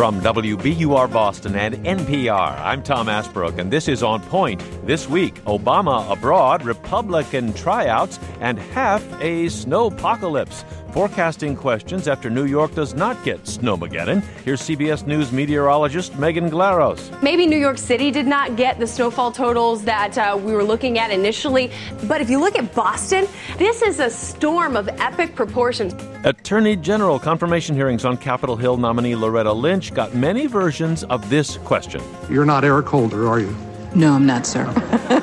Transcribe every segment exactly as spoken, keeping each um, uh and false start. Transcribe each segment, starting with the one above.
From W B U R Boston and N P R, I'm Tom Asbrook, and this is On Point. This week, Obama abroad, Republican tryouts, and half a snowpocalypse. Forecasting questions after New York does not get snowmageddon. Here's C B S News meteorologist Megan Glaros. Maybe New York City did not get the snowfall totals that uh, we were looking at initially, but if you look at Boston, this is a storm of epic proportions. Attorney General confirmation hearings on Capitol Hill nominee Loretta Lynch got many versions of this question. You're not Eric Holder, are you? No, I'm not, sir.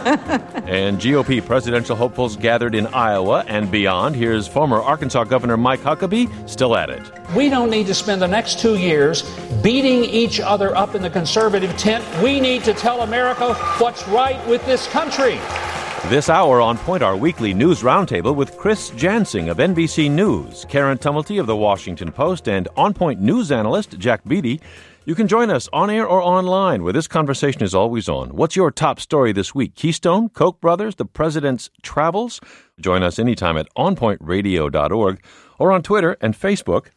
And G O P presidential hopefuls gathered in Iowa and beyond. Here's former Arkansas Governor Mike Huckabee, still at it. We don't need to spend the next two years beating each other up in the conservative tent. We need to tell America what's right with this country. This hour on Point, our weekly news roundtable with Chris Jansing of N B C News, Karen Tumulty of The Washington Post, and On Point news analyst Jack Beatty. You can join us on air or online, where this conversation is always on. What's your top story this week? Keystone, Koch brothers, the president's travels? Join us anytime at on point radio dot org or on Twitter and Facebook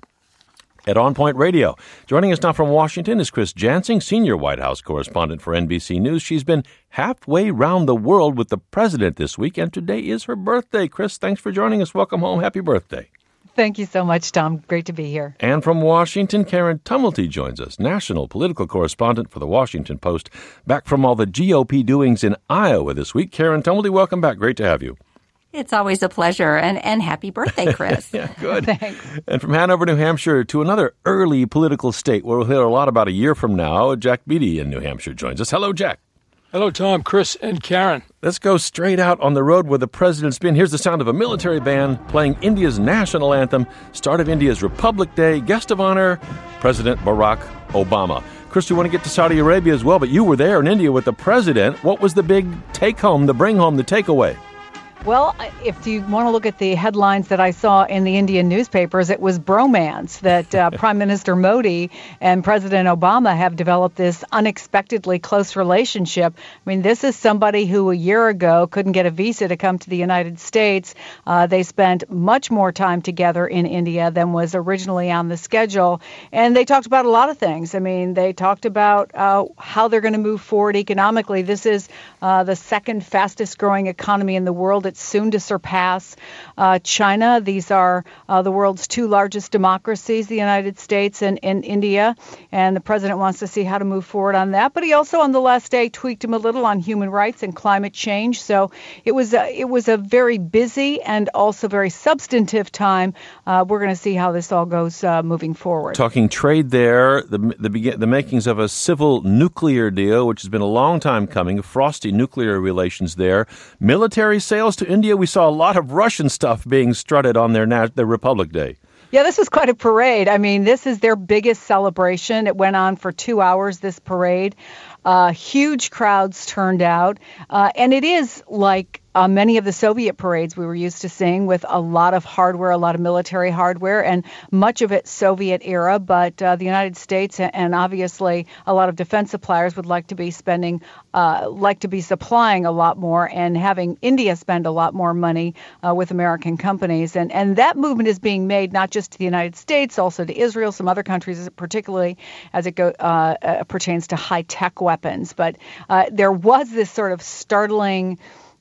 at On Point Radio. Joining us now from Washington is Chris Jansing, senior White House correspondent for N B C News. She's been halfway round the world with the president this week, and today is her birthday. Chris, thanks for joining us. Welcome home. Happy birthday. Thank you so much, Tom. Great to be here. And from Washington, Karen Tumulty joins us, national political correspondent for The Washington Post, back from all the G O P doings in Iowa this week. Karen Tumulty, welcome back. Great to have you. It's always a pleasure, and, and happy birthday, Chris. Yeah, good. Thanks. And from Hanover, New Hampshire, to another early political state where we'll hear a lot about a year from now, Jack Beatty in New Hampshire joins us. Hello, Jack. Hello, Tom, Chris, and Karen. Let's go straight out on the road where the president's been. Here's the sound of a military band playing India's national anthem, start of India's Republic Day. Guest of honor, President Barack Obama. Chris, we want to get to Saudi Arabia as well, but you were there in India with the president. What was the big take-home, the bring-home, the takeaway? Well, if you want to look at the headlines that I saw in the Indian newspapers, it was bromance, that uh, Prime Minister Modi and President Obama have developed this unexpectedly close relationship. I mean, this is somebody who a year ago couldn't get a visa to come to the United States. Uh, they spent much more time together in India than was originally on the schedule. And they talked about a lot of things. I mean, they talked about uh, how they're going to move forward economically. This is uh, the second fastest growing economy in the world. It's soon to surpass uh, China. These are uh, the world's two largest democracies, the United States and, and India. And the president wants to see how to move forward on that. But he also, on the last day, tweaked him a little on human rights and climate change. So it was a, it was a very busy and also very substantive time. Uh, we're going to see how this all goes uh, moving forward. Talking trade there, the the, begin, the makings of a civil nuclear deal, which has been a long time coming, frosty nuclear relations there. Military sales to India, we saw a lot of Russian stuff being strutted on their, their Republic Day. Yeah, this was quite a parade. I mean, this is their biggest celebration. It went on for two hours, this parade. Uh, huge crowds turned out. Uh, and it is like Uh, many of the Soviet parades we were used to seeing, with a lot of hardware, a lot of military hardware, and much of it Soviet era. But uh, the United States and obviously a lot of defense suppliers would like to be spending, uh, like to be supplying a lot more and having India spend a lot more money uh, with American companies. And, and that movement is being made not just to the United States, also to Israel, some other countries, particularly as it go, uh, uh, pertains to high-tech weapons. But uh, there was this sort of startling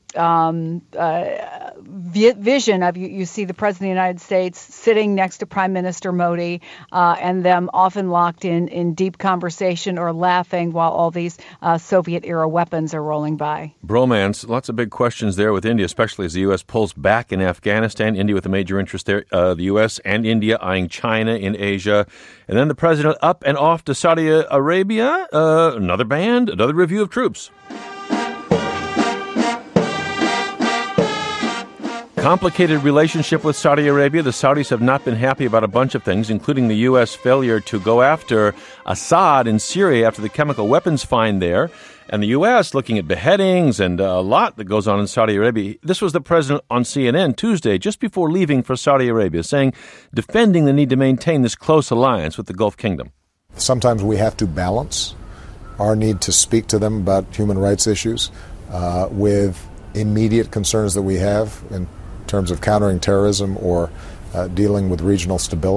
Um, uh, vision of you, you see the President of the United States sitting next to Prime Minister Modi uh, and them often locked in, in deep conversation or laughing while all these uh, Soviet-era weapons are rolling by. Bromance, lots of big questions there with India, especially as the U S pulls back in Afghanistan. India with a major interest there, uh, the U S and India eyeing China in Asia. And then the president up and off to Saudi Arabia, uh, another band, another review of troops. Complicated relationship with Saudi Arabia. The Saudis have not been happy about a bunch of things, including the U S failure to go after Assad in Syria after the chemical weapons find there. And the U S looking at beheadings and a lot that goes on in Saudi Arabia. This was the president on C N N Tuesday, just before leaving for Saudi Arabia, saying, defending the need to maintain this close alliance with the Gulf Kingdom. Sometimes we have to balance our need to speak to them about human rights issues uh, with immediate concerns that we have in terms of countering terrorism or uh, dealing with regional stability.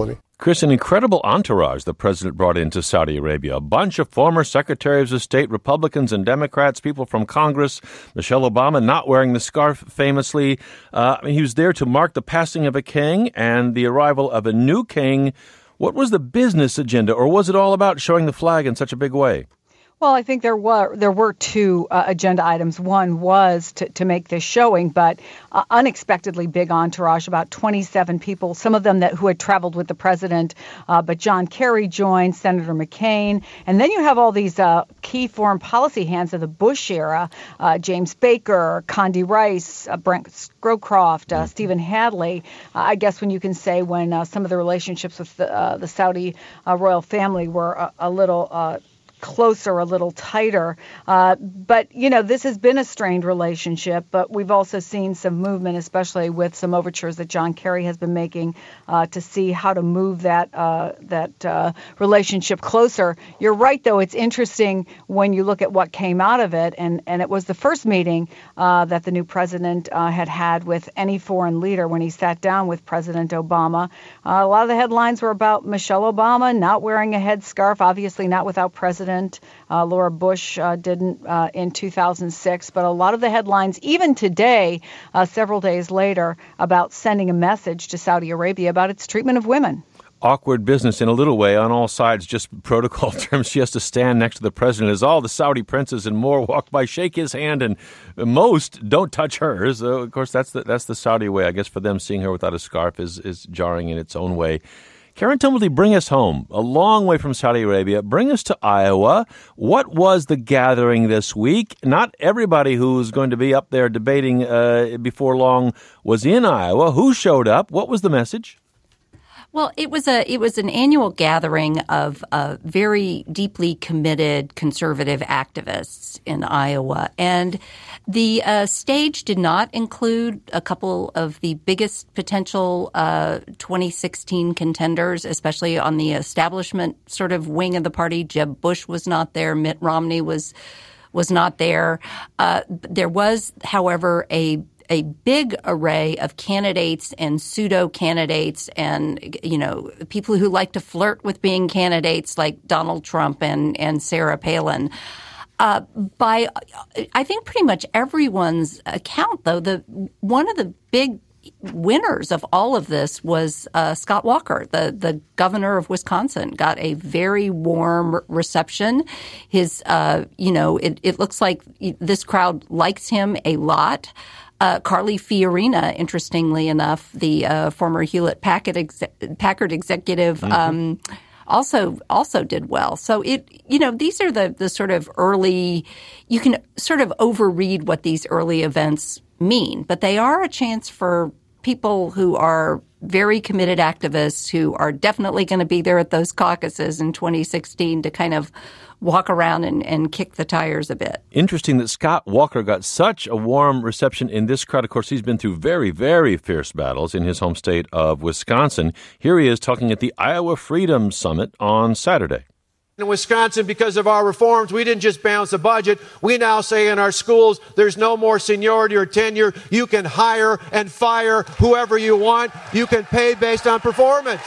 Chris, an incredible entourage the president brought into Saudi Arabia. A bunch of former secretaries of state, Republicans and Democrats, people from Congress. Michelle Obama not wearing the scarf famously. Uh, I mean, he was there to mark the passing of a king and the arrival of a new king. What was the business agenda, or was it all about showing the flag in such a big way? Well, I think there were there were two uh, agenda items. One was to, to make this showing, but uh, unexpectedly big entourage, about twenty-seven people, some of them that who had traveled with the president. Uh, but John Kerry joined, Senator McCain. And then you have all these uh, key foreign policy hands of the Bush era, uh, James Baker, Condi Rice, uh, Brent Scowcroft, uh, mm-hmm. Stephen Hadley. Uh, I guess when you can say when uh, some of the relationships with the, uh, the Saudi uh, royal family were a, a little uh, closer, a little tighter. Uh, but, you know, this has been a strained relationship, but we've also seen some movement, especially with some overtures that John Kerry has been making uh, to see how to move that uh, that uh, relationship closer. You're right, though. It's interesting when you look at what came out of it. And, and it was the first meeting uh, that the new president uh, had had with any foreign leader when he sat down with President Obama. Uh, a lot of the headlines were about Michelle Obama not wearing a headscarf, obviously not without President Uh, Laura Bush uh, didn't uh, in two thousand six, but a lot of the headlines, even today, uh, several days later, about sending a message to Saudi Arabia about its treatment of women. Awkward business in a little way on all sides, just protocol terms. She has to stand next to the president as all the Saudi princes and more walk by, shake his hand, and most don't touch hers. So, of course, that's the, that's the Saudi way. I guess for them, seeing her without a scarf is, is jarring in its own way. Karen Tumblety, bring us home, a long way from Saudi Arabia. Bring us to Iowa. What was the gathering this week? Not everybody who's going to be up there debating uh, before long was in Iowa. Who showed up? What was the message? Well, it was a it was an annual gathering of uh, very deeply committed conservative activists in Iowa, and the uh, stage did not include a couple of the biggest potential uh, twenty sixteen contenders, especially on the establishment sort of wing of the party. Jeb Bush was not there. Mitt Romney was was not there. Uh, there was, however, a a big array of candidates and pseudo-candidates and, you know, people who like to flirt with being candidates like Donald Trump and, and Sarah Palin. Uh, by, I think, pretty much everyone's account, though, the one of the big winners of all of this was uh, Scott Walker, the, the governor of Wisconsin, got a very warm reception. His, uh, you know, it, it looks like this crowd likes him a lot. Uh, Carly Fiorina, interestingly enough, the uh, former Hewlett Packard, exe- Packard executive, mm-hmm. um, also also did well. So it, you know, these are the the sort of early. You can sort of overread what these early events mean, but they are a chance for people who are very committed activists who are definitely going to be there at those caucuses in twenty sixteen to kind of walk around and, and kick the tires a bit. Interesting that Scott Walker got such a warm reception in this crowd. Of course, he's been through very, very fierce battles in his home state of Wisconsin. Here he is talking at the Iowa Freedom Summit on Saturday. In Wisconsin, because of our reforms, we didn't just balance the budget. We now say in our schools, there's no more seniority or tenure. You can hire and fire whoever you want. You can pay based on performance.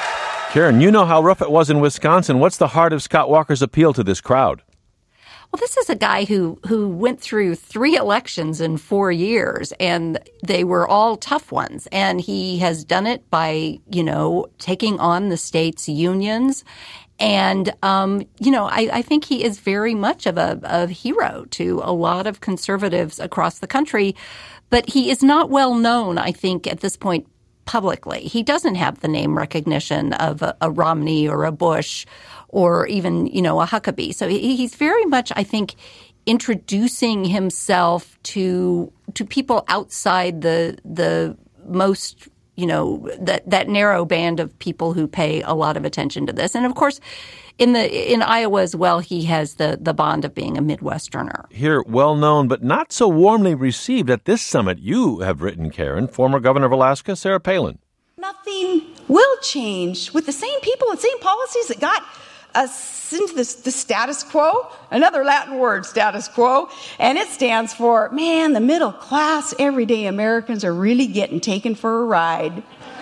Karen, you know how rough it was in Wisconsin. What's the heart of Scott Walker's appeal to this crowd? Well, this is a guy who, who went through three elections in four years, and they were all tough ones. And he has done it by, you know, taking on the state's unions. And, um, you know, I, I think he is very much of a, a hero to a lot of conservatives across the country. But he is not well known, I think, at this point publicly. He doesn't have the name recognition of a, a Romney or a Bush or even, you know, a Huckabee. So he, he's very much, I think, introducing himself to to people outside the the most, you know, that that narrow band of people who pay a lot of attention to this. And of course, in the in Iowa as well, he has the the bond of being a Midwesterner. Here, well known but not so warmly received at this summit. You have written, Karen, former governor of Alaska, Sarah Palin. Nothing will change with the same people and same policies that got us into this, the status quo, another Latin word, status quo, and it stands for, man, the middle class, everyday Americans are really getting taken for a ride.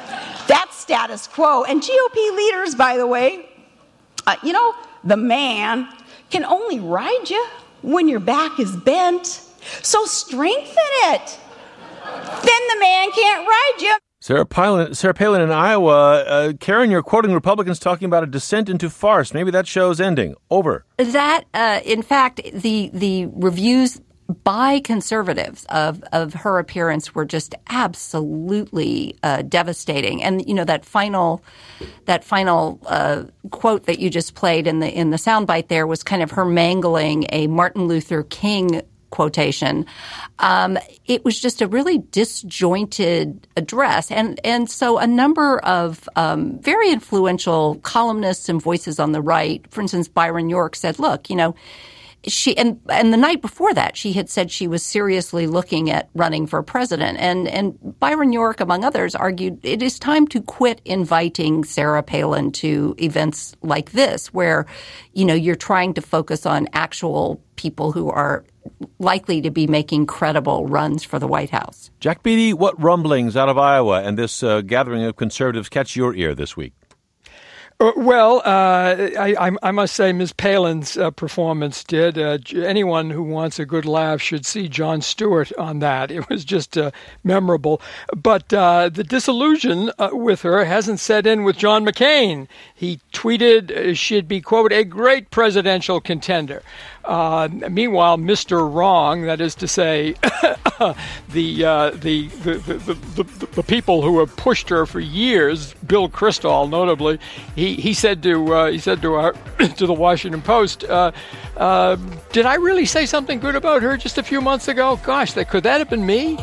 That's status quo. And G O P leaders, by the way, uh, you know, the man can only ride you when your back is bent. So strengthen it. Then the man can't ride you. Sarah Palin, Sarah Palin in Iowa. Uh, Karen, you're quoting Republicans talking about a descent into farce. Maybe that show's ending. Over. That, uh, in fact, the the reviews by conservatives of, of her appearance were just absolutely uh, devastating. And, you know, that final that final uh, quote that you just played in the in the soundbite there was kind of her mangling a Martin Luther King quotation. Um, it was just a really disjointed address. And, and so a number of um, very influential columnists and voices on the right, for instance, Byron York, said, look, you know, She and and the night before that, she had said she was seriously looking at running for president. And and Byron York, among others, argued it is time to quit inviting Sarah Palin to events like this, where, you know, you're trying to focus on actual people who are likely to be making credible runs for the White House. Jack Beatty, what rumblings out of Iowa and this uh, gathering of conservatives catch your ear this week? Uh, well, uh, I, I must say Miz Palin's uh, performance did. Uh, anyone who wants a good laugh should see Jon Stewart on that. It was just uh, memorable. But uh, the disillusion uh, with her hasn't set in with John McCain. He tweeted uh, she'd be, quote, a great presidential contender. Uh, meanwhile, Mister Wrong, that is to say, the, uh, the, the, the, the, the, the people who have pushed her for years, Bill Kristol notably, he, he said to uh, he said to our, to the Washington Post, uh, uh, "Did I really say something good about her just a few months ago? Gosh, that, could that have been me?"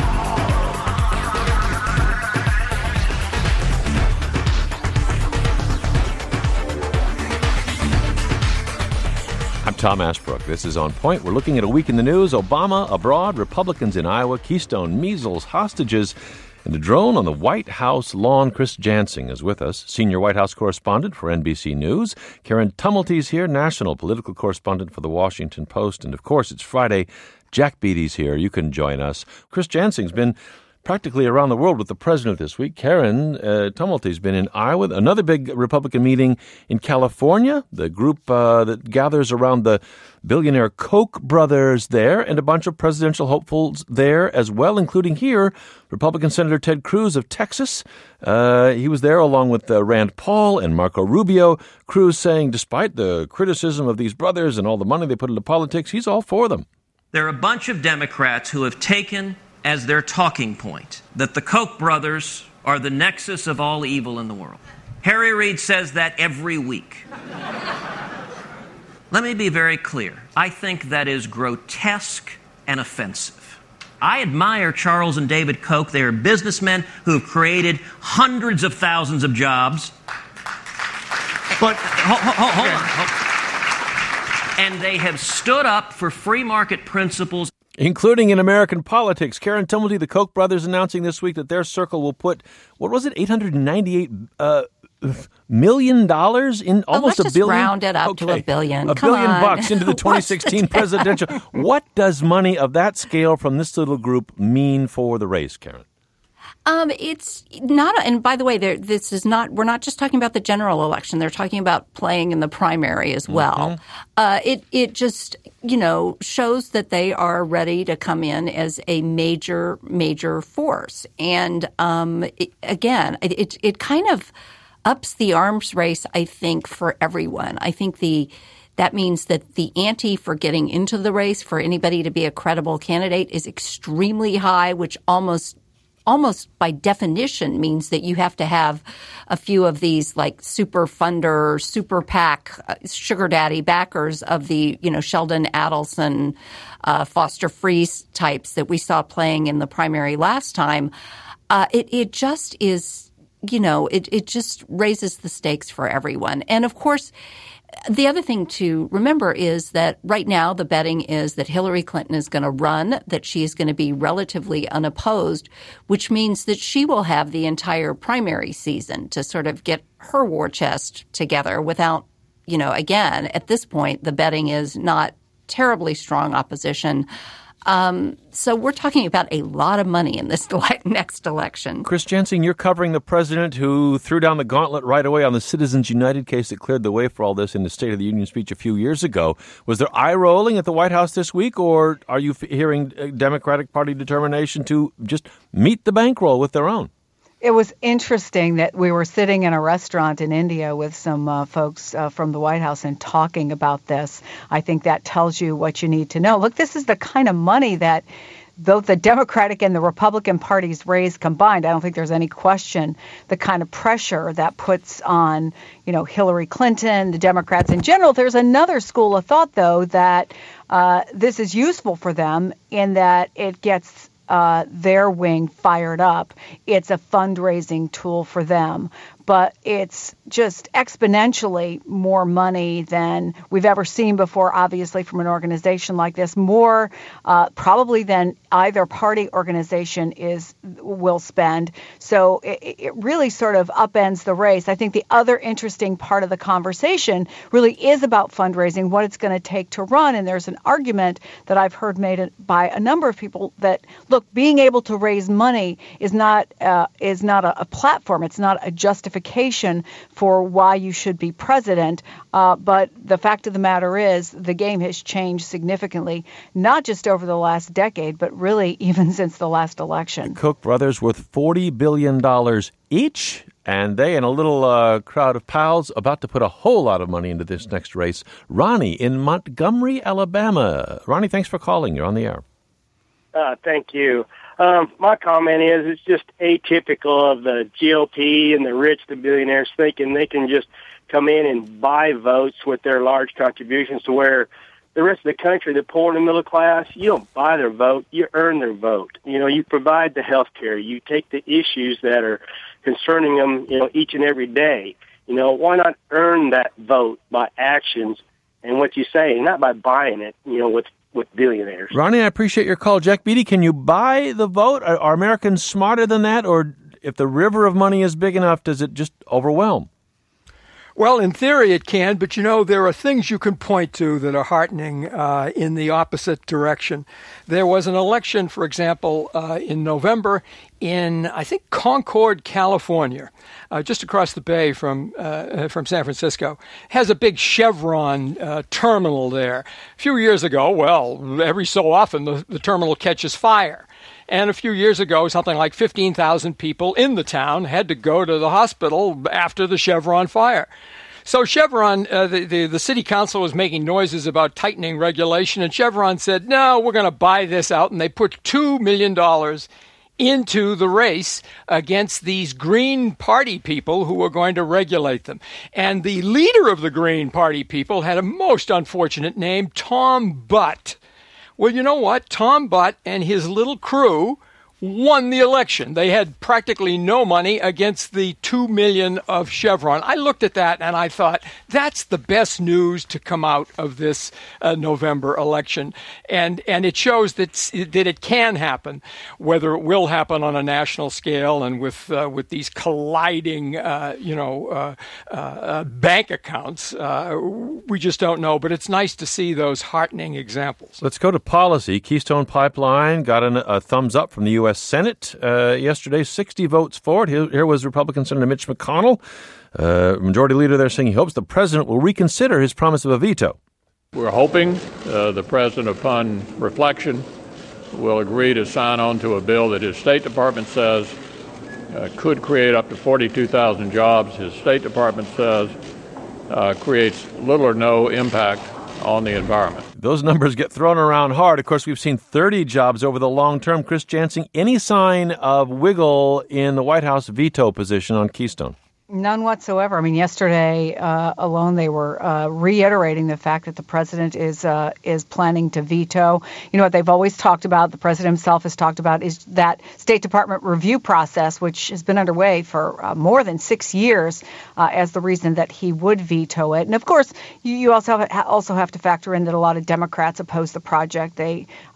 I'm Tom Ashbrook. This is On Point. We're looking at a week in the news. Obama abroad, Republicans in Iowa, Keystone, measles, hostages, and a drone on the White House lawn. Chris Jansing is with us, senior White House correspondent for N B C News. Karen Tumulty's here, national political correspondent for The Washington Post. And, of course, it's Friday. Jack Beatty's here. You can join us. Chris Jansing's been practically around the world with the president this week. Karen uh, Tumulty's been in Iowa. Another big Republican meeting in California, the group uh, that gathers around the billionaire Koch brothers there, and a bunch of presidential hopefuls there as well, including here, Republican Senator Ted Cruz of Texas. Uh, he was there along with uh, Rand Paul and Marco Rubio. Cruz saying despite the criticism of these brothers and all the money they put into politics, he's all for them. There are a bunch of Democrats who have taken as their talking point that the Koch brothers are the nexus of all evil in the world. Harry Reid says that every week. Let me be very clear. I think that is grotesque and offensive. I admire Charles and David Koch. They are businessmen who have created hundreds of thousands of jobs. But hold, hold, hold on. And they have stood up for free market principles, including in American politics. Karen Tumulty, the Koch brothers, announcing this week that their circle will put, what was it, eight hundred ninety-eight uh, million dollars in almost oh, let's a billion? Just round it up okay. to a billion. A Come billion on. bucks into the twenty sixteen presidential. What does money of that scale from this little group mean for the race, Karen? Um, it's not, and by the way, this is not, we're not just talking about the general election. They're talking about playing in the primary as well. Mm-hmm. Uh, it, it just, you know, shows that they are ready to come in as a major, major force. And, um, it, again, it, it kind of ups the arms race, I think, for everyone. I think the, that means that the ante for getting into the race for anybody to be a credible candidate is extremely high, which almost almost by definition means that you have to have a few of these like super funder, super PAC, uh, sugar daddy backers of the, you know, Sheldon Adelson, uh, Foster Friess types that we saw playing in the primary last time. Uh, it, it just is, you know, it, it just raises the stakes for everyone. And of course, the other thing to remember is that right now the betting is that Hillary Clinton is going to run, that she is going to be relatively unopposed, which means that she will have the entire primary season to sort of get her war chest together without, you know, again, at this point, the betting is not terribly strong opposition. Um, so we're talking about a lot of money in this ele- next election. Chris Jansing, you're covering the president who threw down the gauntlet right away on the Citizens United case that cleared the way for all this in the State of the Union speech a few years ago. Was there eye-rolling at the White House this week, or are you f- hearing Democratic Party determination to just meet the bankroll with their own? It was interesting that we were sitting in a restaurant in India with some uh, folks uh, from the White House and talking about this. I think that tells you what you need to know. Look, this is the kind of money that both the Democratic and the Republican parties raise combined. I don't think there's any question the kind of pressure that puts on, you know, Hillary Clinton, the Democrats in general. There's another school of thought, though, that uh, this is useful for them in that it gets Uh, their wing fired up. It's a fundraising tool for them, but it's just exponentially more money than we've ever seen before, obviously, from an organization like this, more uh, probably than either party organization is will spend. So it, it really sort of upends the race. I think the other interesting part of the conversation really is about fundraising, what it's going to take to run. And there's an argument that I've heard made by a number of people that, look, being able to raise money is not uh, is not a, a platform. It's not a justification for why you should be president. Uh, but the fact of the matter is the game has changed significantly, not just over the last decade, but really even since the last election. The Koch brothers worth forty billion dollars each, and they and a little uh, crowd of pals about to put a whole lot of money into this next race. Ronnie in Montgomery, Alabama. Ronnie, thanks for calling. You're on the air. Uh, thank you. Um, my comment is it's just atypical of the G O P and the rich, the billionaires, thinking they can just come in and buy votes with their large contributions, to where the rest of the country, the poor and the middle class, you don't buy their vote, you earn their vote. You know, you provide the health care, you take the issues that are concerning them, you know, each and every day. You know, why not earn that vote by actions and what you say, not by buying it, you know, with with billionaires. Ronnie, I appreciate your call. Jack Beatty, can you buy the vote? Are, are Americans smarter than that? Or if the river of money is big enough, does it just overwhelm? Well, in theory it can, but you know, there are things you can point to that are heartening uh, in the opposite direction. There was an election, for example, uh, in November in, I think, Concord, California, uh, just across the bay from uh, from San Francisco. Has a big Chevron uh, terminal there. A few years ago, well, every so often the, the terminal catches fire. And a few years ago, something like fifteen thousand people in the town had to go to the hospital after the Chevron fire. So Chevron, uh, the, the, the city council was making noises about tightening regulation, and Chevron said, no, we're going to buy this out. And they put two million dollars into the race against these Green Party people who were going to regulate them. And the leader of the Green Party people had a most unfortunate name, Tom Butt. Well, you know what? Tom Butt and his little crew won the election. They had practically no money against the two million dollars of Chevron. I looked at that and I thought, that's the best news to come out of this uh, November election. And and it shows that that it can happen. Whether it will happen on a national scale and with uh, with these colliding, uh, you know, uh, uh, bank accounts, uh, we just don't know. But it's nice to see those heartening examples. Let's go to policy. Keystone Pipeline got an, a thumbs up from the U S Senate uh, yesterday, sixty votes for it. Here, here was Republican Senator Mitch McConnell, uh, majority leader there, saying he hopes the president will reconsider his promise of a veto. We're hoping uh, the president, upon reflection, will agree to sign on to a bill that his State Department says uh, could create up to forty-two thousand jobs. His State Department says uh, creates little or no impact on the environment. Those numbers get thrown around hard. Of course, we've seen thirty jobs over the long term. Chris Jansing, any sign of wiggle in the White House veto position on Keystone? None whatsoever. I mean, yesterday uh, alone, they were uh, reiterating the fact that the president is uh, is planning to veto. You know what they've always talked about, the president himself has talked about, is that State Department review process, which has been underway for uh, more than six years, uh, as the reason that he would veto it. And of course, you, you also have, also have to factor in that a lot of Democrats oppose the project. They uh,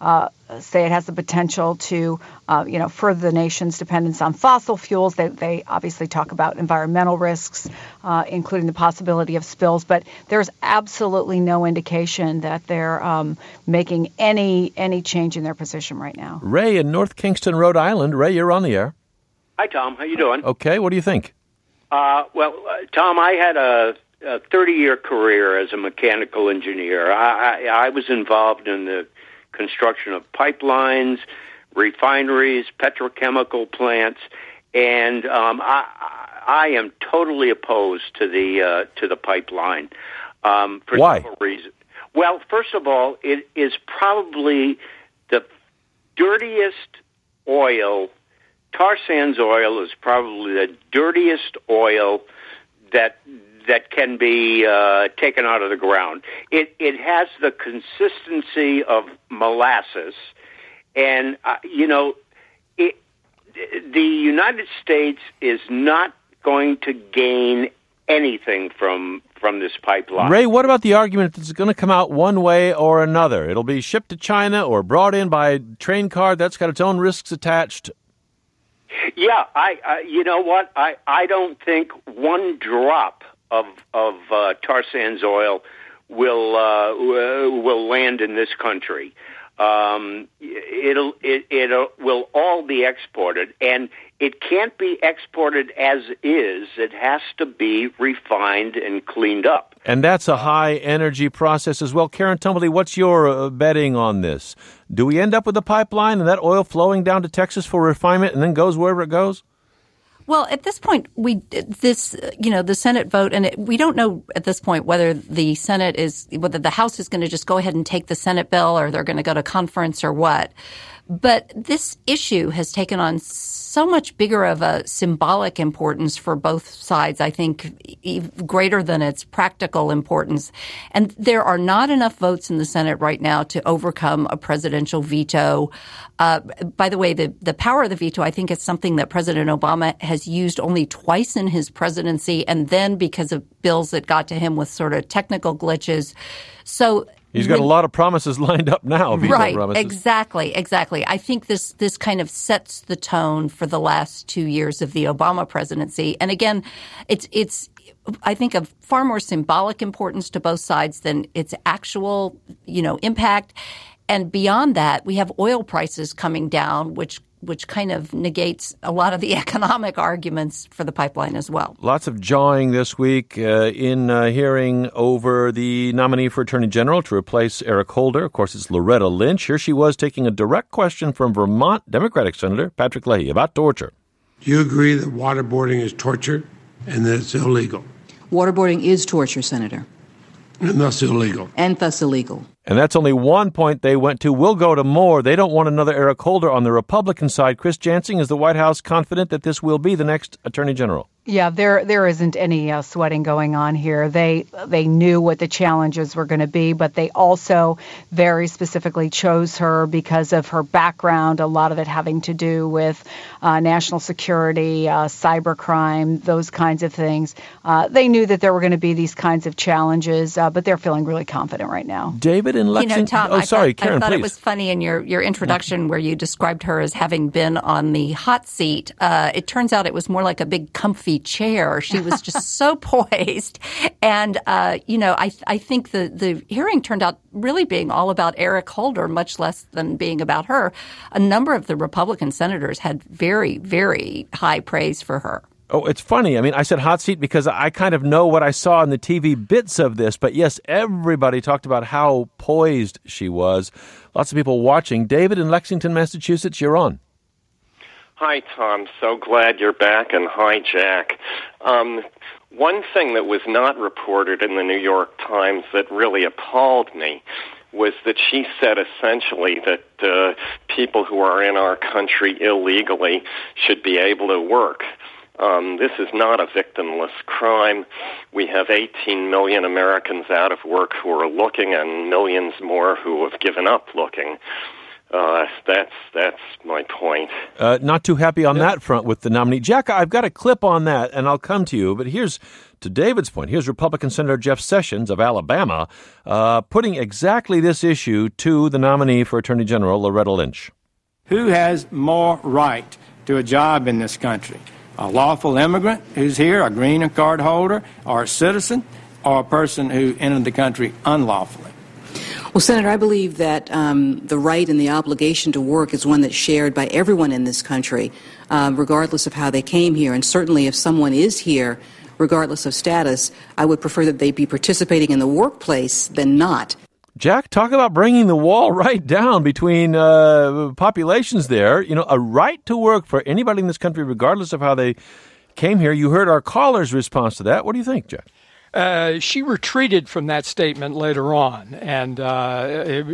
say it has the potential to, uh, you know, further the nation's dependence on fossil fuels. They, they obviously talk about environmental risks, uh, including the possibility of spills. But there's absolutely no indication that they're um, making any any change in their position right now. Ray in North Kingston, Rhode Island. Ray, you're on the air. Hi, Tom. How you doing? Okay. What do you think? Uh, well, uh, Tom, I had a, a thirty-year career as a mechanical engineer. I, I, I was involved in the construction of pipelines, refineries, petrochemical plants, and um, I, I am totally opposed to the uh, to the pipeline. Um, for Why? several reasons. Well, first of all, it is probably the dirtiest oil. Tar sands oil is probably the dirtiest oil that that can be uh, taken out of the ground. It it has the consistency of molasses, and uh, you know, it, the United States is not going to gain anything from from this pipeline. Ray, what about the argument that it's going to come out one way or another? It'll be shipped to China or brought in by train car. That's got its own risks attached. Yeah, I, I you know what? I, I don't think one drop of of uh, tar sands oil will uh, will land in this country. Um, it'll it it will all be exported, and it can't be exported as is. It has to be refined and cleaned up. And that's a high energy process as well. Karen Tumblety, what's your uh, betting on this? Do we end up with a pipeline and that oil flowing down to Texas for refinement and then goes wherever it goes? Well, at this point, we this you know the Senate vote, and it, we don't know at this point whether the Senate is whether the House is going to just go ahead and take the Senate bill, or they're going to go to conference or what. But this issue has taken on so much bigger of a symbolic importance for both sides, I think, greater than its practical importance. And there are not enough votes in the Senate right now to overcome a presidential veto. Uh, by the way, the, the power of the veto, I think, is something that President Obama has used only twice in his presidency, and then because of bills that got to him with sort of technical glitches. So He's got a lot of promises lined up now. Veto right, promises. exactly, exactly. I think this this kind of sets the tone for the last two years of the Obama presidency. And again, it's it's I think of far more symbolic importance to both sides than its actual, you know, impact. And beyond that, we have oil prices coming down, which which kind of negates a lot of the economic arguments for the pipeline as well. Lots of jawing this week uh, in uh, hearing over the nominee for Attorney General to replace Eric Holder. Of course, it's Loretta Lynch. Here she was taking a direct question from Vermont Democratic Senator Patrick Leahy about torture. Do you agree that waterboarding is torture and that it's illegal? Waterboarding is torture, Senator. And thus illegal. And thus illegal. And that's only one point they went to. We'll go to more. They don't want another Eric Holder on the Republican side. Chris Jansing, is the White House confident that this will be the next Attorney General? Yeah, there there isn't any uh, sweating going on here. They they knew what the challenges were going to be, but they also very specifically chose her because of her background, a lot of it having to do with uh, national security, uh, cybercrime, those kinds of things. Uh, they knew that there were going to be these kinds of challenges, uh, but they're feeling really confident right now. David in Lexington. You know, Tom, oh, I sorry, thought, Karen, I thought please. it was funny in your, your introduction where you described her as having been on the hot seat. Uh, it turns out it was more like a big comfy chair. She was just so poised. And, uh, you know, I I think the, the hearing turned out really being all about Eric Holder, much less than being about her. A number of the Republican senators had very, very high praise for her. Oh, it's funny. I mean, I said hot seat because I kind of know what I saw in the T V bits of this. But yes, everybody talked about how poised she was. Lots of people watching. David in Lexington, Massachusetts, you're on. Hi, Tom. So glad you're back, and hi, Jack. Um, one thing that was not reported in the New York Times that really appalled me was that she said essentially that uh, people who are in our country illegally should be able to work. Um, this is not a victimless crime. We have eighteen million Americans out of work who are looking and millions more who have given up looking. Uh, that's that's my point. Uh, not too happy on that front with the nominee. Jack, I've got a clip on that, and I'll come to you. But here's, to David's point, here's Republican Senator Jeff Sessions of Alabama uh, putting exactly this issue to the nominee for Attorney General, Loretta Lynch. Who has more right to a job in this country? A lawful immigrant who's here, a green card holder, or a citizen, or a person who entered the country unlawfully? Well, Senator, I believe that um, the right and the obligation to work is one that's shared by everyone in this country, um, regardless of how they came here. And certainly if someone is here, regardless of status, I would prefer that they be participating in the workplace than not. Jack, talk about bringing the wall right down between uh, populations there. You know, a right to work for anybody in this country, regardless of how they came here. You heard our caller's response to that. What do you think, Jack? Uh, she retreated from that statement later on and uh,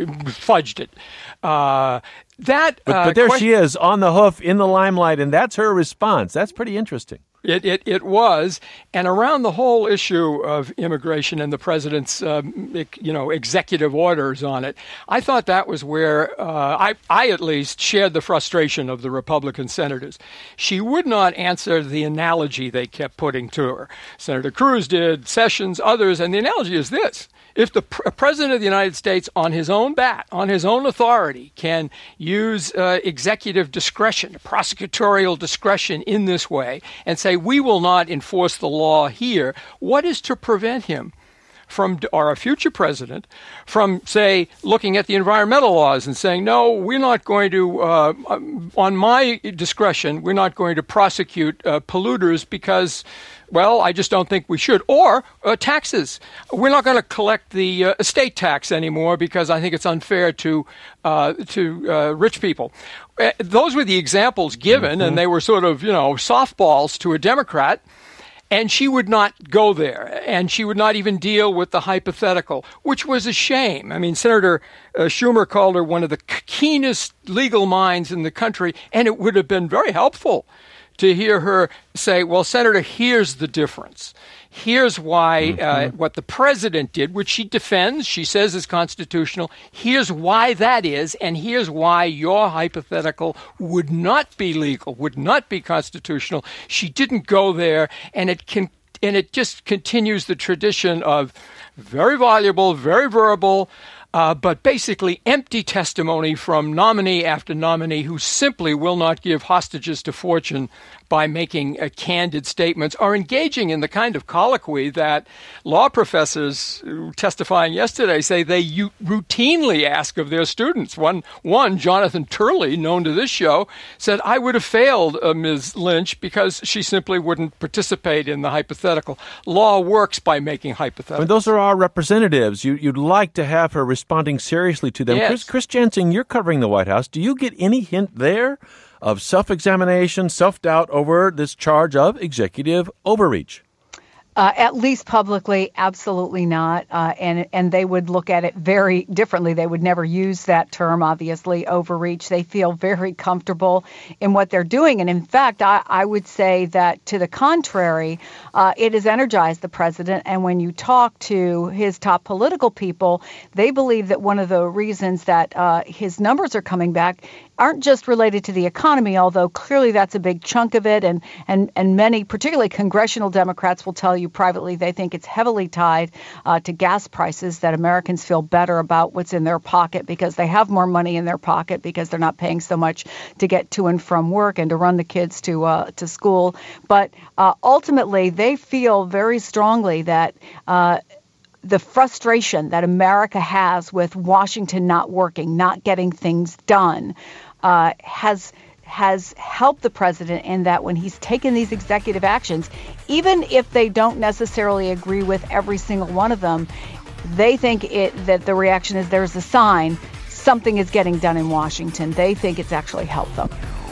fudged it. Uh, that, but, uh, but there question- she is on the hoof in the limelight, and that's her response. That's pretty interesting. It, it it was, and around the whole issue of immigration and the president's, um, you know, executive orders on it, I thought that was where uh, I, I at least shared the frustration of the Republican senators. She would not answer the analogy they kept putting to her. Senator Cruz did, Sessions, others, and the analogy is this. If the pr- President of the United States, on his own bat, on his own authority, can use uh, executive discretion, prosecutorial discretion in this way, and say, we will not enforce the law here, what is to prevent him from, or a future president, from, say, looking at the environmental laws and saying, no, we're not going to, uh, on my discretion, we're not going to prosecute uh, polluters because, well, I just don't think we should. Or uh, taxes. We're not going to collect the uh, estate tax anymore because I think it's unfair to uh, to uh, rich people. Uh, those were the examples given, mm-hmm. and they were sort of, you know, softballs to a Democrat. And she would not go there, and she would not even deal with the hypothetical, which was a shame. I mean, Senator uh, Schumer called her one of the keenest legal minds in the country, and it would have been very helpful to hear her say, well, Senator, here's the difference. Here's why mm-hmm. uh, what the president did, which she defends, she says is constitutional. Here's why that is, and here's why your hypothetical would not be legal, would not be constitutional. She didn't go there, and it can, and it just continues the tradition of very voluble, very verbal, Uh, but basically empty testimony from nominee after nominee who simply will not give hostages to fortune by making uh, candid statements or engaging in the kind of colloquy that law professors testifying yesterday say they u- routinely ask of their students. One, one, Jonathan Turley, known to this show, said, I would have failed uh, Miz Lynch because she simply wouldn't participate in the hypothetical. Law works by making hypotheticals. I mean, those are our representatives. You, you'd like to have her responding seriously to them. Yes. Chris, Chris Jansing, you're covering the White House. Do you get any hint there of self-examination, self-doubt over this charge of executive overreach? Uh, at least publicly, absolutely not. Uh, and and they would look at it very differently. They would never use that term, obviously, overreach. They feel very comfortable in what they're doing. And in fact, I, I would say that to the contrary, uh, it has energized the president. And when you talk to his top political people, they believe that one of the reasons that uh, his numbers are coming back aren't just related to the economy, although clearly that's a big chunk of it. And, and, and many, particularly congressional Democrats, will tell you privately they think it's heavily tied uh, to gas prices, that Americans feel better about what's in their pocket because they have more money in their pocket because they're not paying so much to get to and from work and to run the kids to uh, to school. But uh, ultimately, they feel very strongly that uh, the frustration that America has with Washington not working, not getting things done, uh, has has helped the president in that when he's taken these executive actions, even if they don't necessarily agree with every single one of them, they think it that the reaction is there's a sign something is getting done in Washington. They think it's actually helped them.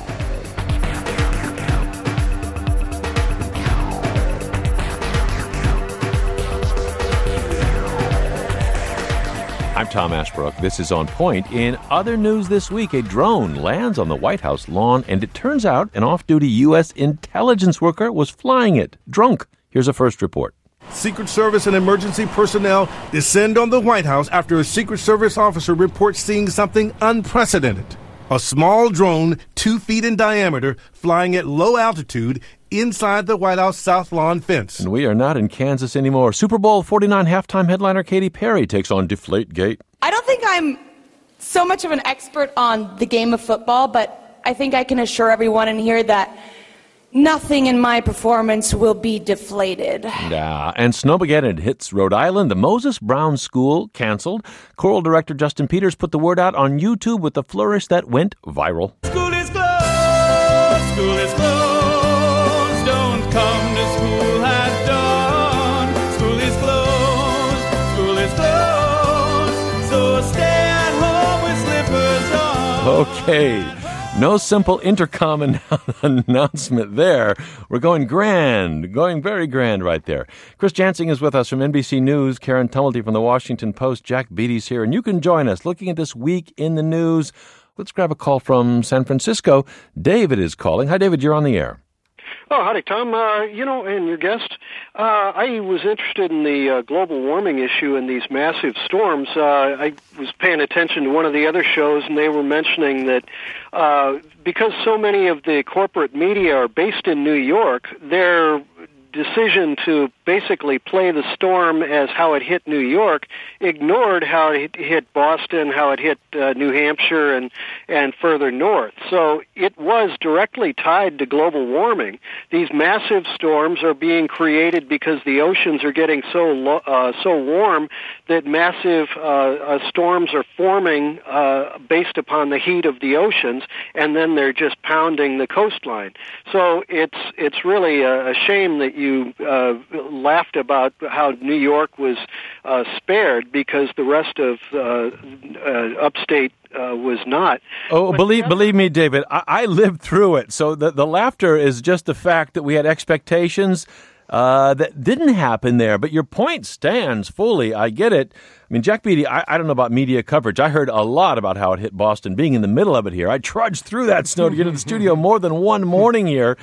I'm Tom Ashbrook. This is On Point. In other news this week, a drone lands on the White House lawn, and it turns out an off-duty U S intelligence worker was flying it, drunk. Here's a first report. Secret Service and emergency personnel descend on the White House after a Secret Service officer reports seeing something unprecedented. A small drone, two feet in diameter, flying at low altitude inside the White House South Lawn fence. And we are not in Kansas anymore. Super Bowl forty-nine halftime headliner Katy Perry takes on Deflategate. I don't think I'm so much of an expert on the game of football, but I think I can assure everyone in here that nothing in my performance will be deflated. Yeah, and Snowmageddon hits Rhode Island. The Moses Brown School canceled. Choral director Justin Peters put the word out on YouTube with a flourish that went viral. School is closed, school is closed, don't come to school at dawn. School is closed, school is closed, so stay at home with slippers on. Okay. No simple intercom an- announcement there. We're going grand, going very grand right there. Chris Jansing is with us from N B C News. Karen Tumulty from the Washington Post. Jack Beatty's here. And you can join us looking at this week in the news. Let's grab a call from San Francisco. David is calling. Hi, David. You're on the air. Oh, howdy, Tom. Uh, you know, and your guest, uh, I was interested in the uh, global warming issue and these massive storms. Uh, I was paying attention to one of the other shows, and they were mentioning that uh, because so many of the corporate media are based in New York, their decision to basically play the storm as how it hit New York ignored how it hit Boston, how it hit uh, New Hampshire, and and further north. So it was directly tied to global warming. These massive storms are being created because the oceans are getting so lo- uh, so warm that massive uh, uh, storms are forming uh, based upon the heat of the oceans, and then they're just pounding the coastline. So it's it's really a, a shame that you You uh, laughed about how New York was uh, spared because the rest of uh, uh, upstate uh, was not. Oh, but believe believe me, David, I, I lived through it. So the, the laughter is just the fact that we had expectations uh, that didn't happen there. But your point stands fully. I get it. I mean, Jack Beatty, I, I don't know about media coverage. I heard a lot about how it hit Boston, being in the middle of it here. I trudged through that snow to get to the studio more than one morning here.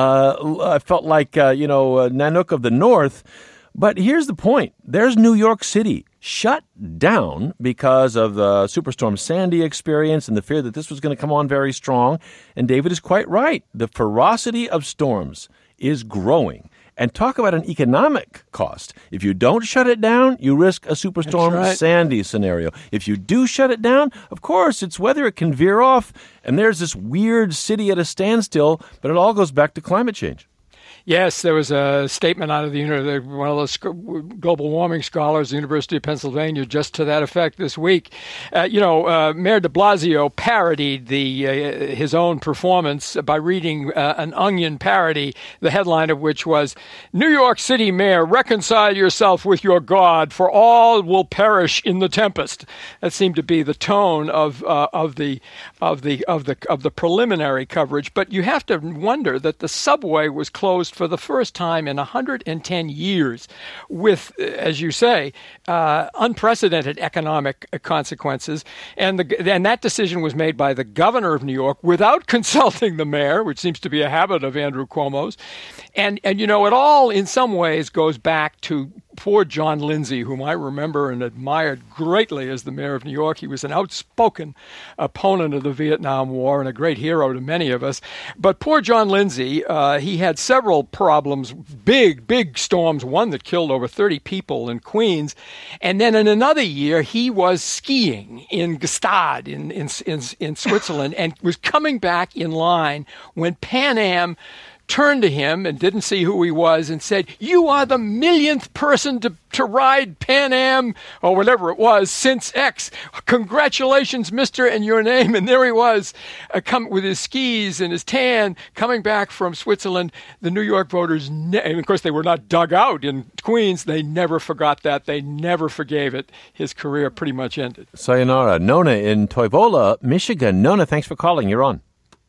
Uh, I felt like, uh, you know, uh, Nanook of the North. But here's the point. There's New York City shut down because of the Superstorm Sandy experience and the fear that this was going to come on very strong. And David is quite right. The ferocity of storms is growing. And talk about an economic cost. If you don't shut it down, you risk a Superstorm right. Sandy scenario. If you do shut it down, of course, it's whether it can veer off. And there's this weird city at a standstill, but it all goes back to climate change. Yes, there was a statement out of the one of those global warming scholars, the University of Pennsylvania, just to that effect this week. Uh, you know, uh, Mayor de Blasio parodied the uh, his own performance by reading uh, an Onion parody, the headline of which was, "New York City Mayor, reconcile yourself with your God, for all will perish in the tempest." That seemed to be the tone of uh, of the of the of the of the preliminary coverage. But you have to wonder that the subway was closed for the first time in one hundred ten years with, as you say, uh, unprecedented economic consequences. And, the, and that decision was made by the governor of New York without consulting the mayor, which seems to be a habit of Andrew Cuomo's. And, and you know, it all in some ways goes back to poor John Lindsay, whom I remember and admired greatly as the mayor of New York. He was an outspoken opponent of the Vietnam War and a great hero to many of us. But poor John Lindsay, uh, he had several problems, big, big storms, one that killed over thirty people in Queens. And then in another year, he was skiing in Gstaad in, in, in, in Switzerland and was coming back in line when Pan Am turned to him and didn't see who he was and said, "You are the millionth person to, to ride Pan Am," or whatever it was, since X. Congratulations, mister, and your name. And there he was, uh, come with his skis and his tan, coming back from Switzerland. The New York voters, ne- and of course they were not dug out in Queens. They never forgot that. They never forgave it. His career pretty much ended. Sayonara. Nona in Toivola, Michigan. Nona, thanks for calling. You're on.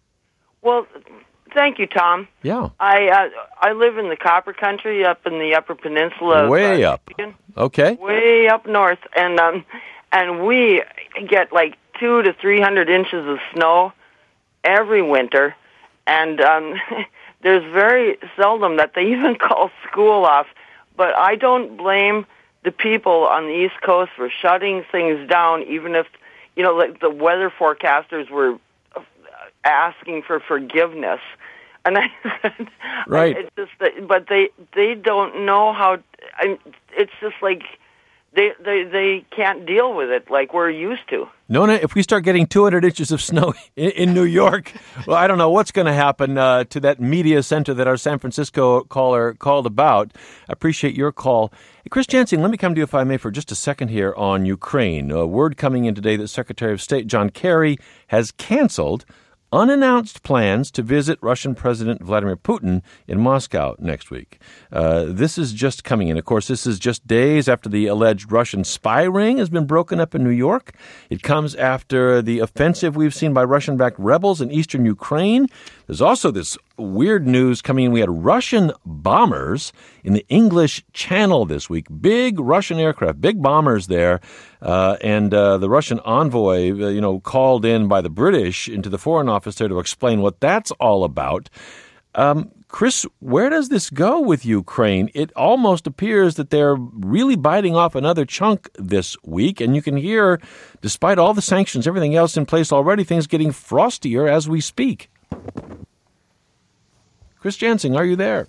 Well, thank you, Tom. Yeah. I uh, I live in the Copper Country up in the Upper Peninsula. Of, Way uh, up. Michigan. Okay. Way up north, and um, and we get like two to three hundred inches of snow every winter, and um, there's very seldom that they even call school off but I don't blame the people on the East Coast for shutting things down, even if, you know, like the weather forecasters were asking for forgiveness. And I said, right. It's just that, but they they don't know how. I, it's just like they, they they can't deal with it like we're used to. Nona, if we start getting two hundred inches of snow in, in New York, well, I don't know what's going to happen uh, to that media center that our San Francisco caller called about. I appreciate your call. Hey, Chris Jansing, let me come to you, if I may, for just a second here on Ukraine. A word coming in today that Secretary of State John Kerry has canceled unannounced plans to visit Russian President Vladimir Putin in Moscow next week. Uh, this is just coming in. Of course, this is just days after the alleged Russian spy ring has been broken up in New York. It comes after the offensive we've seen by Russian-backed rebels in eastern Ukraine. There's also this weird news coming in. We had Russian bombers in the English Channel this week. Big Russian aircraft, big bombers there. Uh, and uh, the Russian envoy, uh, you know, called in by the British into the Foreign Office there to explain what that's all about. Um, Chris, where does this go with Ukraine? It almost appears that they're really biting off another chunk this week. And you can hear, despite all the sanctions, everything else in place already, things getting frostier as we speak. Chris Jansing, are you there?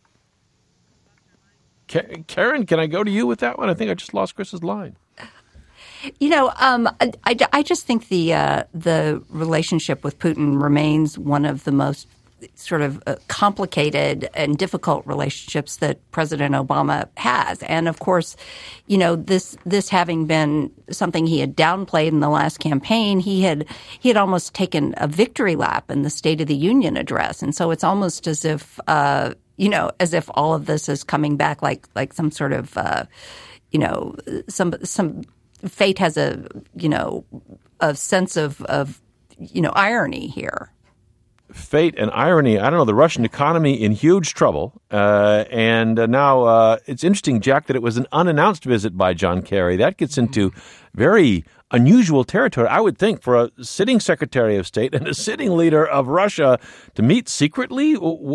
Karen, can I go to you with that one? I think I just lost Chris's line. You know, um, I, I just think the uh, the relationship with Putin remains one of the most sort of uh, complicated and difficult relationships that President Obama has. And of course, you know, this this having been something he had downplayed in the last campaign, he had he had almost taken a victory lap in the State of the Union address. And so it's almost as if, uh, you know, as if all of this is coming back like like some sort of, uh, you know, some some fate has a, you know, a sense of, of you know, irony here. Fate and irony. I don't know, the Russian economy in huge trouble. Uh, and uh, now uh, it's interesting, Jack, that it was an unannounced visit by John Kerry. That gets into very unusual territory, I would think, for a sitting Secretary of State and a sitting leader of Russia to meet secretly. Uh,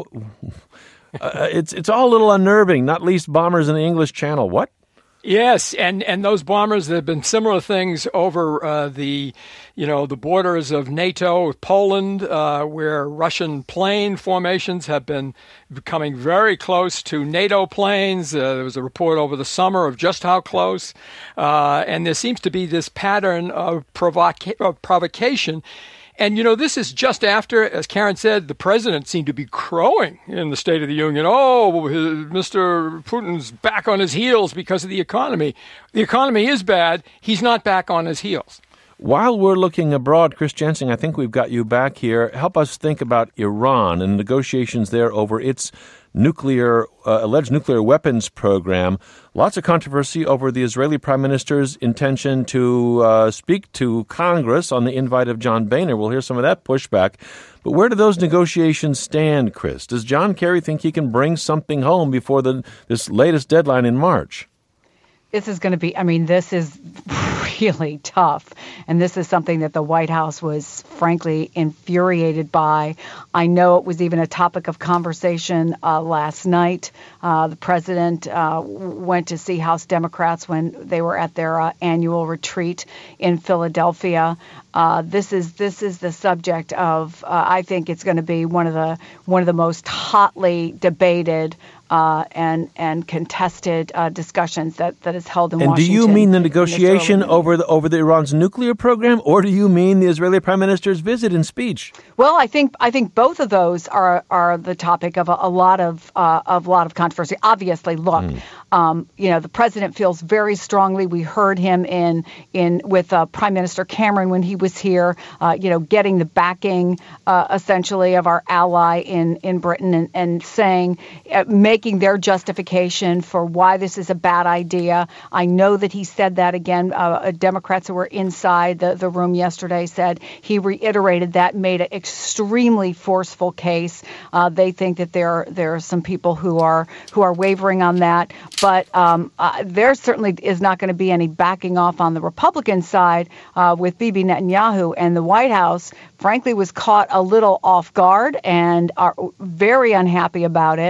it's, it's all a little unnerving, not least bombers in the English Channel. What? Yes, and, and those bombers, there have been similar things over uh, the, you know, the borders of NATO with Poland, uh, where Russian plane formations have been becoming very close to NATO planes. Uh, there was a report over the summer of just how close. Uh, and there seems to be this pattern of, provoca- of provocation. And, you know, this is just after, as Karen said, the president seemed to be crowing in the State of the Union. Oh, Mister Putin's back on his heels because of the economy. The economy is bad. He's not back on his heels. While we're looking abroad, Chris Jansing, I think we've got you back here. Help us think about Iran and negotiations there over its nuclear, uh, alleged nuclear weapons program. Lots of controversy over the Israeli Prime Minister's intention to uh, speak to Congress on the invite of John Boehner. We'll hear some of that pushback. But where do those negotiations stand, Chris? Does John Kerry think he can bring something home before the this latest deadline in March? This is going to be, I mean, this is really tough. And this is something that the White House was, frankly, infuriated by. I know it was even a topic of conversation uh, last night. Uh, the president uh, went to see House Democrats when they were at their uh, annual retreat in Philadelphia. Uh, this is this is the subject of, uh, I think it's going to be one of the one of the most hotly debated Uh, and and contested uh, discussions that, that is held in and Washington. And do you mean the negotiation over the over the Iran's nuclear program, or do you mean the Israeli Prime Minister's visit and speech? Well, I think I think both of those are are the topic of a, a lot of uh, of a lot of controversy. Obviously, look, mm. um, you know, the president feels very strongly. We heard him in in with uh, Prime Minister Cameron when he was here. Uh, you know, getting the backing uh, essentially of our ally in in Britain and and saying. Uh, making their justification for why this is a bad idea. I know that he said that again. Uh, Democrats who were inside the, the room yesterday said he reiterated that, made an extremely forceful case. Uh, they think that there there are some people who are who are wavering on that, but um, uh, there certainly is not going to be any backing off on the Republican side uh, with Bibi Netanyahu, and the White House, frankly, was caught a little off guard and are very unhappy about it.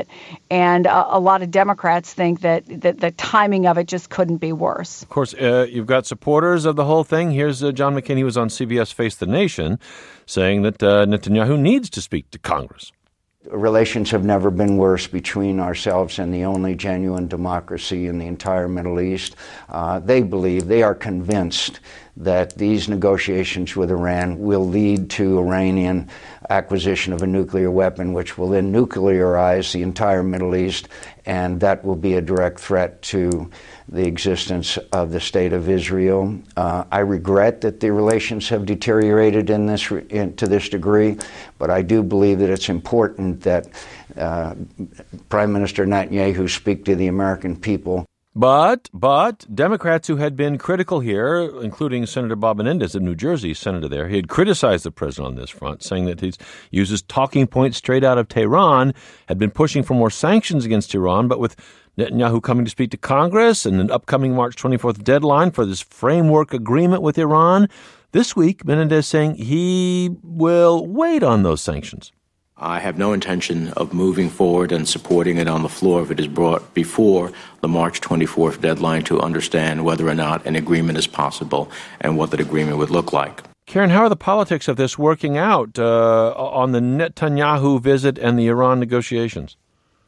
And uh, a lot of Democrats think that, that the timing of it just couldn't be worse. Of course, uh, you've got supporters of the whole thing. Here's uh, John McCain. He was on C B S Face the Nation saying that uh, Netanyahu needs to speak to Congress. Relations have never been worse between ourselves and the only genuine democracy in the entire Middle East. Uh, they believe, they are convinced that these negotiations with Iran will lead to Iranian acquisition of a nuclear weapon, which will then nuclearize the entire Middle East, and that will be a direct threat to the existence of the State of Israel. Uh, I regret that the relations have deteriorated in this in, to this degree, but I do believe that it's important that uh, Prime Minister Netanyahu speak to the American people. But, but Democrats who had been critical here, including Senator Bob Menendez, a New Jersey senator there, he had criticized the president on this front, saying that he uses talking points straight out of Tehran, had been pushing for more sanctions against Iran, but with Netanyahu coming to speak to Congress and an upcoming March twenty-fourth deadline for this framework agreement with Iran, this week Menendez saying he will wait on those sanctions. I have no intention of moving forward and supporting it on the floor if it is brought before the March twenty-fourth deadline to understand whether or not an agreement is possible and what that agreement would look like. Karen, how are the politics of this working out uh, on the Netanyahu visit and the Iran negotiations?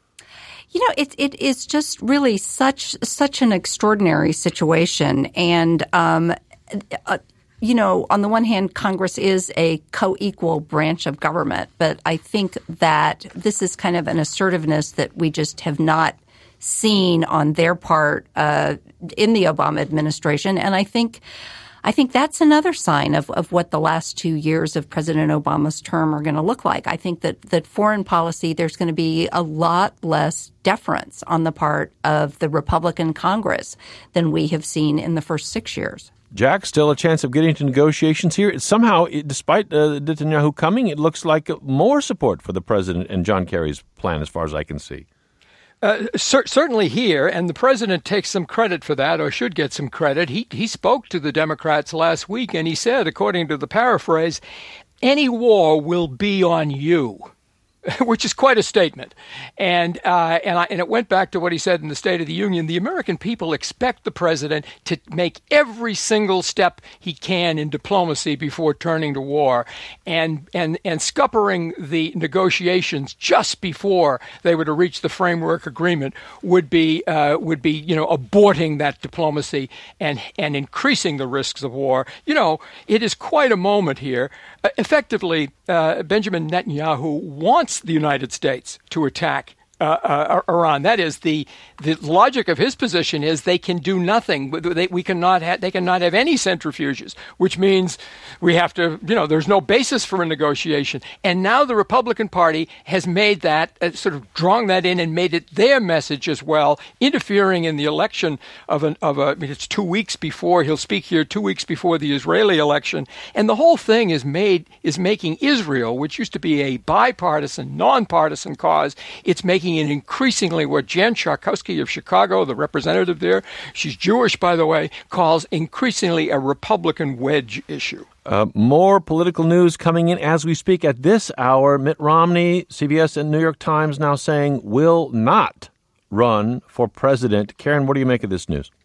You know, it it is just really such such an extraordinary situation, and um, uh, you know, on the one hand, Congress is a co-equal branch of government, but I think that this is kind of an assertiveness that we just have not seen on their part uh, in the Obama administration, and I think. I think that's another sign of, of what the last two years of President Obama's term are going to look like. I think that, that foreign policy, there's going to be a lot less deference on the part of the Republican Congress than we have seen in the first six years. Jack, still a chance of getting to negotiations here? Somehow, despite uh, Netanyahu coming, it looks like more support for the president and John Kerry's plan as far as I can see. Uh, cer- certainly here, and the president takes some credit for that, or should get some credit. He he spoke to the Democrats last week, and he said, according to the paraphrase, any war will be on you, which is quite a statement. And uh, and, I, and it went back to what he said in the State of the Union. The American people expect the president to make every single step he can in diplomacy before turning to war. And and and scuppering the negotiations just before they were to reach the framework agreement would be uh, would be you know aborting that diplomacy and and increasing the risks of war. You know, it is quite a moment here. Uh, effectively, uh, Benjamin Netanyahu wants the United States to attack uh, uh, Iran. That is, the the logic of his position is they can do nothing. They, we cannot ha- they cannot have any centrifuges, which means we have to, you know, there's no basis for a negotiation. And now the Republican Party has made that, uh, sort of drawn that in and made it their message as well, interfering in the election of an of a. I mean, it's two weeks before he'll speak here, two weeks before the Israeli election, and the whole thing is made is making Israel, which used to be a bipartisan, nonpartisan cause, it's making it increasingly what Jen Schakowsky of Chicago, the representative there, she's Jewish, by the way, calls increasingly a Republican wedge issue. Uh, more political news coming in as we speak at this hour. Mitt Romney, C B S and New York Times now saying will not run for president. Karen, what do you make of this news?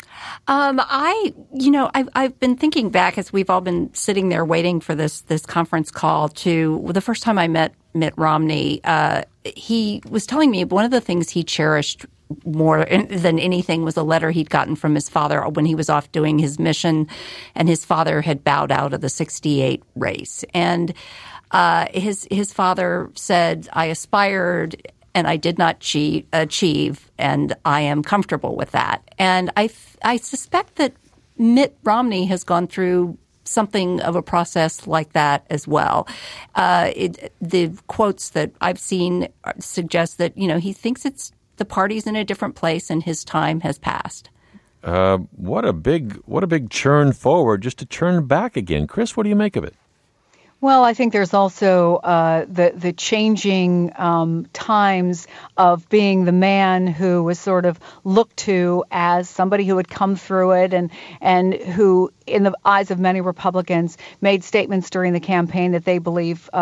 Um, I, you know, I've, I've been thinking back as we've all been sitting there waiting for this this conference call to well, the first time I met Mitt Romney. Uh, he was telling me one of the things he cherished more than anything was a letter he'd gotten from his father when he was off doing his mission, and his father had bowed out of the sixty-eight race. And uh, his his father said, "I aspired and I did not achieve, achieve, and I am comfortable with that." And I, I suspect that Mitt Romney has gone through something of a process like that as well. Uh, it, the quotes that I've seen suggest that, you know, he thinks it's the party's in a different place and his time has passed. Uh, what a big, what a big churn forward just to churn back again. Chris, what do you make of it? Well, I think there's also uh, the the changing um, times of being the man who was sort of looked to as somebody who had come through it and and who, in the eyes of many Republicans, made statements during the campaign that they believe uh,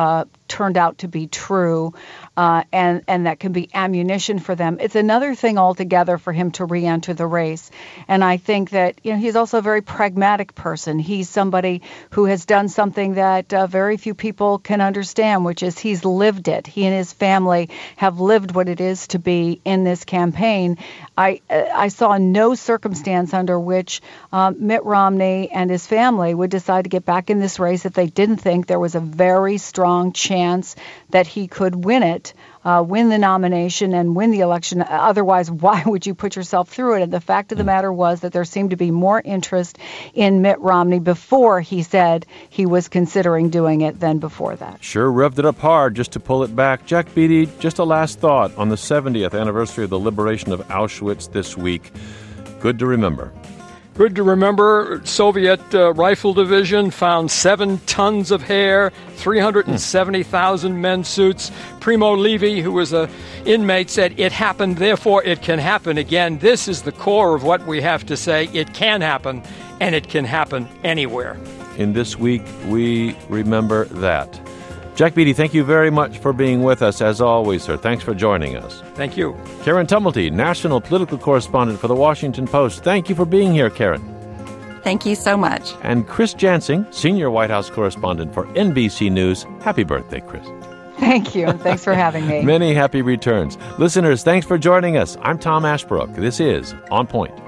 turned out to be true, uh, and, and that can be ammunition for them. It's another thing altogether for him to re-enter the race. And I think that, you know, he's also a very pragmatic person. He's somebody who has done something that uh, very few people can understand, which is he's lived it. He and his family have lived what it is to be in this campaign. I, I saw no circumstance under which um, Mitt Romney and his family would decide to get back in this race if they didn't think there was a very strong chance that he could win it, uh, win the nomination and win the election. Otherwise, why would you put yourself through it? And the fact of the matter was that there seemed to be more interest in Mitt Romney before he said he was considering doing it than before that. Sure revved it up hard just to pull it back. Jack Beatty, just a last thought on the seventieth anniversary of the liberation of Auschwitz this week. Good to remember. Good to remember. Soviet uh, Rifle Division found seven tons of hair, three hundred seventy thousand mm. men's suits. Primo Levi, who was an inmate, said, "It happened, therefore it can happen again." This is the core of what we have to say. It can happen, and it can happen anywhere. In this week, we remember that. Jack Beatty, thank you very much for being with us, as always, sir. Thanks for joining us. Thank you. Karen Tumulty, national political correspondent for The Washington Post. Thank you for being here, Karen. Thank you so much. And Chris Jansing, senior White House correspondent for N B C News. Happy birthday, Chris. Thank you. Thanks for having me. Many happy returns. Listeners, thanks for joining us. I'm Tom Ashbrook. This is On Point.